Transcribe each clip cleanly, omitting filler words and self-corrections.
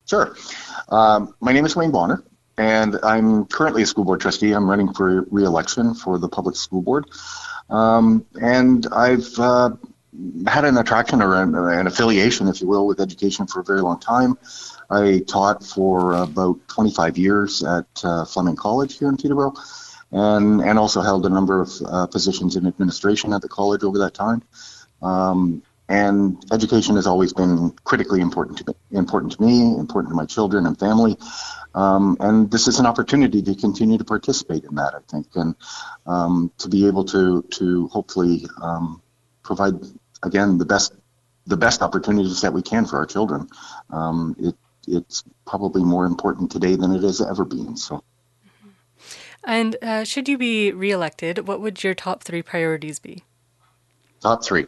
Sure. My name is Wayne Bonner, and I'm currently a school board trustee. I'm running for re-election for the public school board. And I've had an attraction or an affiliation, if you will, with education for a very long time. I taught for about 25 years at Fleming College here in Peterborough, and also held a number of positions in administration at the college over that time. And education has always been critically important to me, important to my children and family. And this is an opportunity to continue to participate in that, I think, and to be able to hopefully provide, again, the best opportunities that we can for our children. It's probably more important today than it has ever been. So. And should you be reelected, what would your top 3 priorities be? Top 3.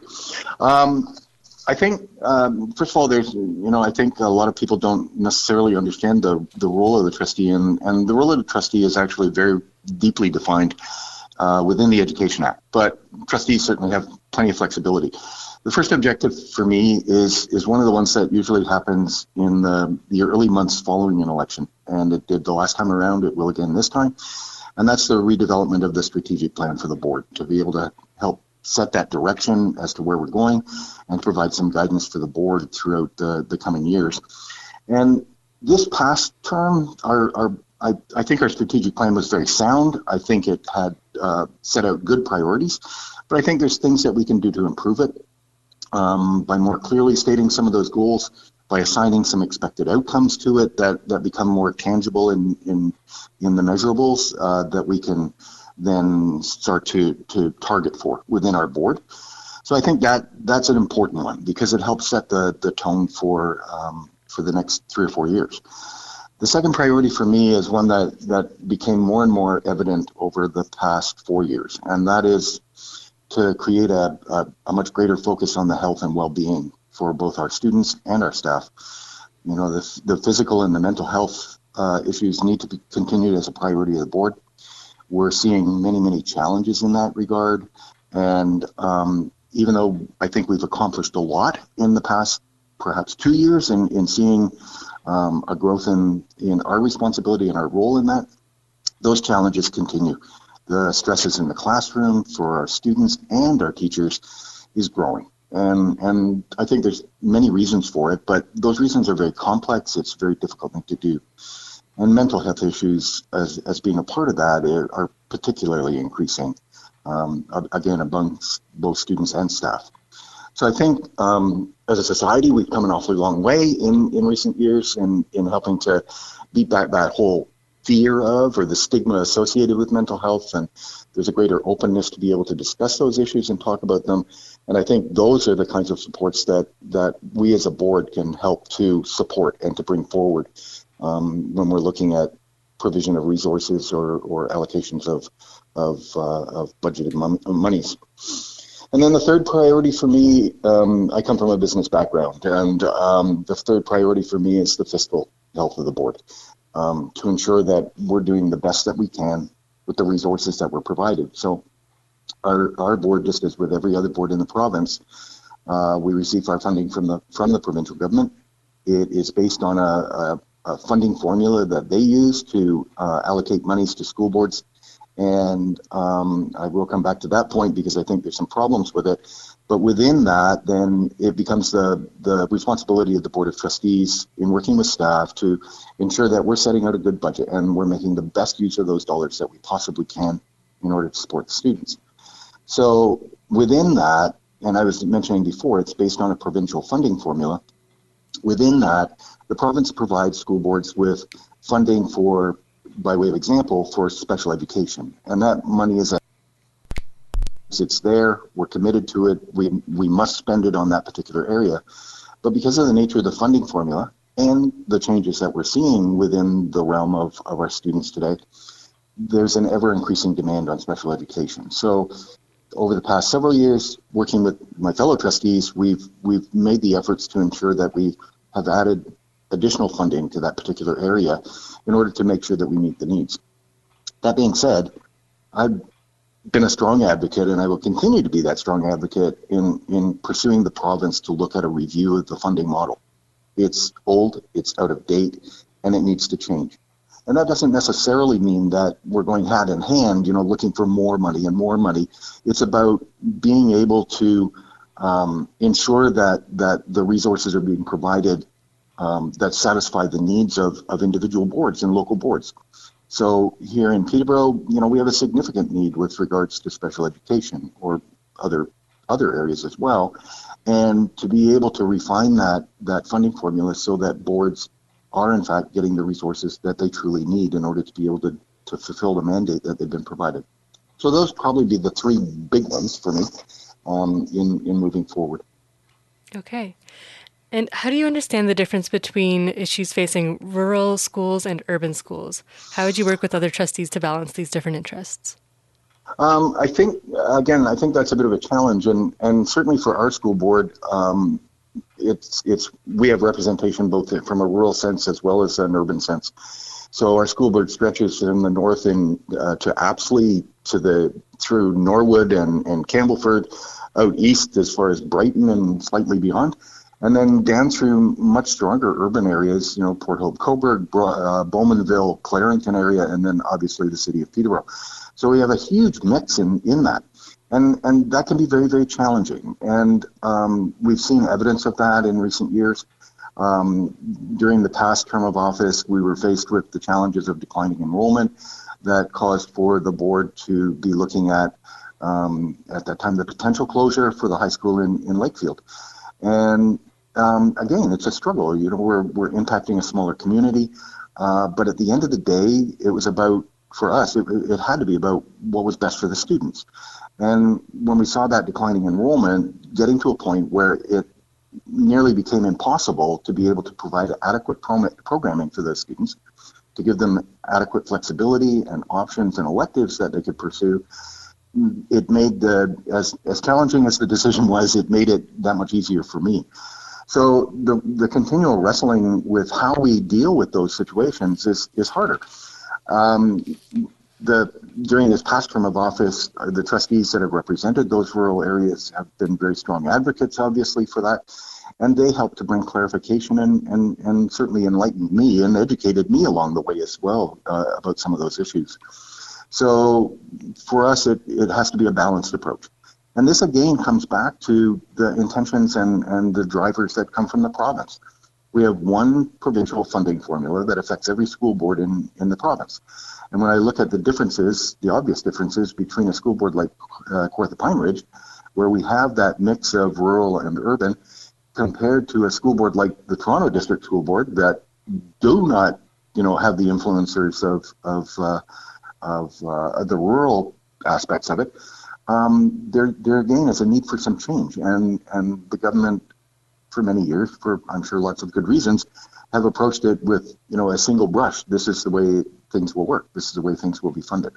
I think, first of all, I think a lot of people don't necessarily understand the role of the trustee, and the role of the trustee is actually very deeply defined within the Education Act, but trustees certainly have plenty of flexibility. The first objective for me is one of the ones that usually happens in the early months following an election, and it did the last time around, it will again this time, and that's the redevelopment of the strategic plan for the board, to be able to help set that direction as to where we're going and provide some guidance for the board throughout the coming years. And this past term, I think our strategic plan was very sound. I think it had set out good priorities, but I think there's things that we can do to improve it by more clearly stating some of those goals, by assigning some expected outcomes to it that become more tangible in the measurables that we can then start to target for within our board. So I think that's an important one because it helps set the tone for the next 3 or 4 years. The second priority for me is one that became more and more evident over the past 4 years, and that is to create a much greater focus on the health and well-being for both our students and our staff. You know, the physical and the mental health issues need to be continued as a priority of the board. We're seeing many, many challenges in that regard. And even though I think we've accomplished a lot in the past, perhaps 2 years in seeing a growth in our responsibility and our role in that, those challenges continue. The stresses in the classroom for our students and our teachers is growing. And I think there's many reasons for it, but those reasons are very complex. It's a very difficult thing to do. And mental health issues, as being a part of that, are particularly increasing, again, amongst both students and staff. So I think as a society, we've come an awfully long way in recent years in helping to beat back that whole fear of or the stigma associated with mental health. And there's a greater openness to be able to discuss those issues and talk about them. And I think those are the kinds of supports that we as a board can help to support and to bring forward when we're looking at provision of resources or allocations of budgeted monies. And then the third priority for me, I come from a business background, and the third priority for me is the fiscal health of the board, to ensure that we're doing the best that we can with the resources that we're provided. So our board, just as with every other board in the province, we receive our funding from the provincial government. It is based on a funding formula that they use to allocate monies to school boards. And I will come back to that point because I think there's some problems with it. But within that, then it becomes the responsibility of the Board of Trustees in working with staff to ensure that we're setting out a good budget and we're making the best use of those dollars that we possibly can in order to support the students. So within that, and I was mentioning before, it's based on a provincial funding formula. Within that, the province provides school boards with funding for, by way of example, for special education. And that money it's there, we're committed to it, we must spend it on that particular area. But because of the nature of the funding formula and the changes that we're seeing within the realm of our students today, there's an ever-increasing demand on special education. So over the past several years, working with my fellow trustees, we've made the efforts to ensure that we have added additional funding to that particular area in order to make sure that we meet the needs. That being said, I've been a strong advocate, and I will continue to be that strong advocate in pursuing the province to look at a review of the funding model. It's old, it's out of date, and it needs to change. And that doesn't necessarily mean that we're going hand in hand, looking for more money and more money. It's about being able to ensure that the resources are being provided that satisfy the needs of individual boards and local boards. So here in Peterborough, we have a significant need with regards to special education or other areas as well. And to be able to refine that funding formula so that boards are in fact getting the resources that they truly need in order to be able to fulfill the mandate that they've been provided. So those probably be the three big ones for me in moving forward. Okay. And how do you understand the difference between issues facing rural schools and urban schools? How would you work with other trustees to balance these different interests? I think that's a bit of a challenge, and certainly for our school board, we have representation both from a rural sense as well as an urban sense. So our school board stretches from the north to Apsley through Norwood and Campbellford, out east as far as Brighton and slightly beyond, and then down through much stronger urban areas, Port Hope, Coburg, Bowmanville, Clarington area, and then obviously the city of Peterborough. So we have a huge mix in that. And that can be very, very challenging. And we've seen evidence of that in recent years. During the past term of office, we were faced with the challenges of declining enrollment that caused for the board to be looking at that time, the potential closure for the high school in Lakefield. And again, it's a struggle. We're impacting a smaller community. But at the end of the day, it was about, for us, it had to be about what was best for the students. And when we saw that declining enrollment, getting to a point where it nearly became impossible to be able to provide adequate programming for those students, to give them adequate flexibility and options and electives that they could pursue, it made as challenging as the decision was, it made it that much easier for me. So the continual wrestling with how we deal with those situations is harder. During this past term of office, the trustees that have represented those rural areas have been very strong advocates, obviously, for that. And they helped to bring clarification and certainly enlightened me and educated me along the way as well about some of those issues. So for us, it has to be a balanced approach. And this, again, comes back to the intentions and the drivers that come from the province. We have one provincial funding formula that affects every school board in the province. And when I look at the obvious differences between a school board like Kawartha Pine Ridge, where we have that mix of rural and urban, compared to a school board like the Toronto District School Board that do not, have the influencers of the rural aspects of it, there again is a need for some change. And the government, for many years, for I'm sure lots of good reasons, have approached it with, a single brush. This is the way things will work. This is the way things will be funded.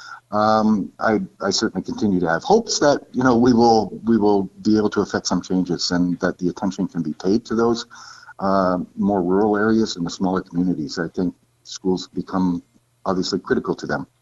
I certainly continue to have hopes that, we will be able to affect some changes and that the attention can be paid to those more rural areas and the smaller communities. I think schools become obviously critical to them.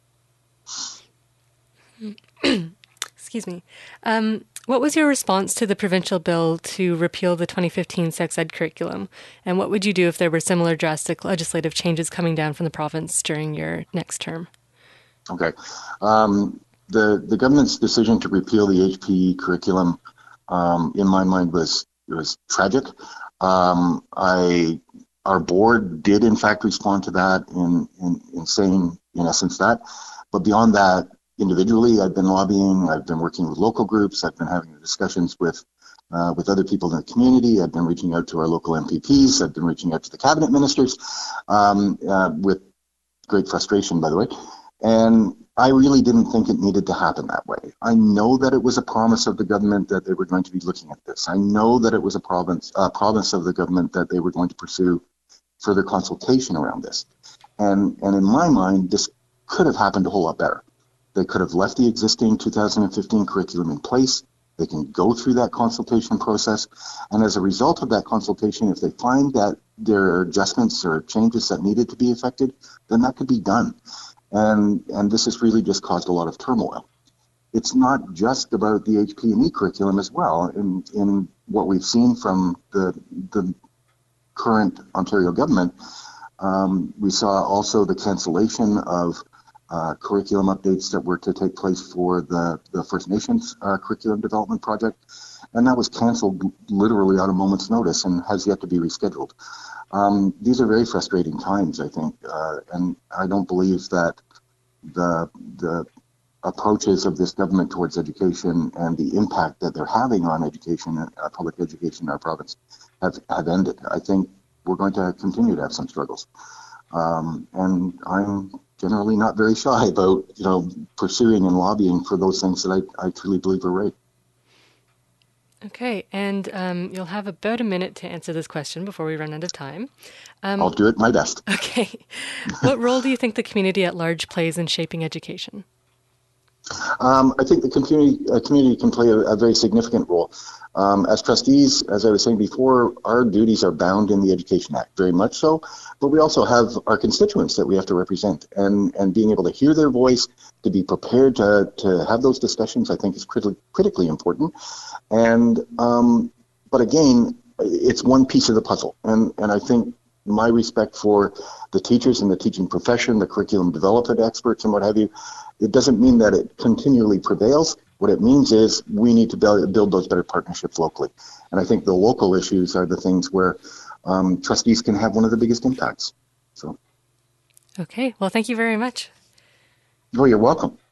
Excuse me. What was your response to the provincial bill to repeal the 2015 sex ed curriculum? And what would you do if there were similar drastic legislative changes coming down from the province during your next term? Okay. The government's decision to repeal the HPE curriculum, in my mind, was tragic. Our board did, in fact, respond to that in saying, in essence, that. But beyond that, individually, I've been lobbying, I've been working with local groups, I've been having discussions with other people in the community, I've been reaching out to our local MPPs, I've been reaching out to the cabinet ministers with great frustration, by the way. And I really didn't think it needed to happen that way. I know that it was a promise of the government that they were going to be looking at this. I know that it was a province of the government that they were going to pursue further consultation around this. And in my mind, this could have happened a whole lot better. They could have left the existing 2015 curriculum in place. They can go through that consultation process. And as a result of that consultation, if they find that there are adjustments or changes that needed to be effected, then that could be done. And this has really just caused a lot of turmoil. It's not just about the HP&E curriculum as well. In what we've seen from the current Ontario government, we saw also the cancellation of curriculum updates that were to take place for the First Nations curriculum development project, and that was canceled literally on a moment's notice and has yet to be rescheduled. These are very frustrating times, I think, and I don't believe that the approaches of this government towards education and the impact that they're having on education, public education in our province, have ended. I think we're going to continue to have some struggles, and I'm generally not very shy about pursuing and lobbying for those things that I truly believe are right. Okay, and you'll have about a minute to answer this question before we run out of time. I'll do it my best. Okay. What role do you think the community at large plays in shaping education? I think the community can play a very significant role. As trustees, as I was saying before, our duties are bound in the Education Act, very much so, but we also have our constituents that we have to represent, and being able to hear their voice, to be prepared to have those discussions, I think is critically important. And but again, it's one piece of the puzzle, and I think my respect for the teachers and the teaching profession, the curriculum development experts and what have you, it doesn't mean that it continually prevails. What it means is we need to build those better partnerships locally. And I think the local issues are the things where trustees can have one of the biggest impacts. So. Okay, well, thank you very much. Oh, you're welcome.